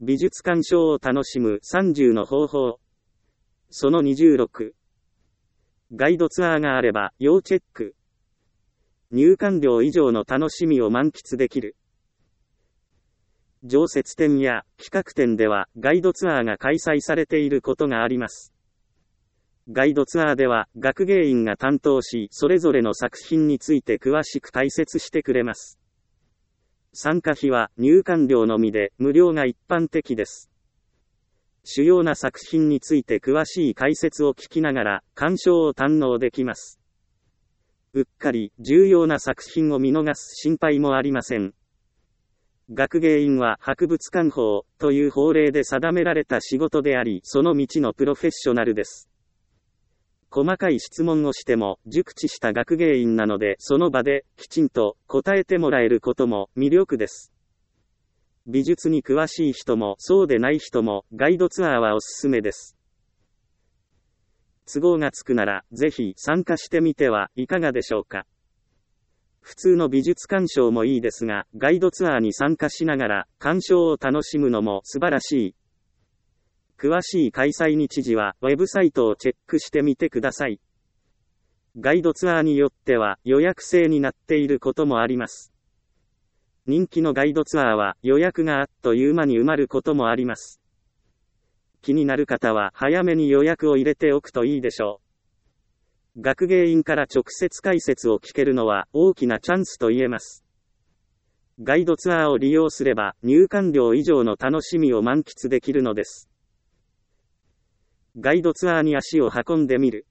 美術鑑賞を楽しむ30の方法。その26。ガイドツアーがあれば要チェック。入館料以上の楽しみを満喫できる。常設展や企画展ではガイドツアーが開催されていることがあります。ガイドツアーでは学芸員が担当し、それぞれの作品について詳しく解説してくれます。参加費は入館料のみで無料が一般的です。主要な作品について詳しい解説を聞きながら鑑賞を堪能できます。うっかり重要な作品を見逃す心配もありません。学芸員は博物館法という法令で定められた仕事であり、その道のプロフェッショナルです。細かい質問をしても熟知した学芸員なので、その場できちんと答えてもらえることも魅力です。美術に詳しい人もそうでない人もガイドツアーはおすすめです。都合がつくならぜひ参加してみてはいかがでしょうか。普通の美術鑑賞もいいですが、ガイドツアーに参加しながら鑑賞を楽しむのも素晴らしい。詳しい開催日時はウェブサイトをチェックしてみてください。ガイドツアーによっては予約制になっていることもあります。人気のガイドツアーは予約があっという間に埋まることもあります。気になる方は早めに予約を入れておくといいでしょう。学芸員から直接解説を聞けるのは大きなチャンスと言えます。ガイドツアーを利用すれば入館料以上の楽しみを満喫できるのです。ガイドツアーに足を運んでみる。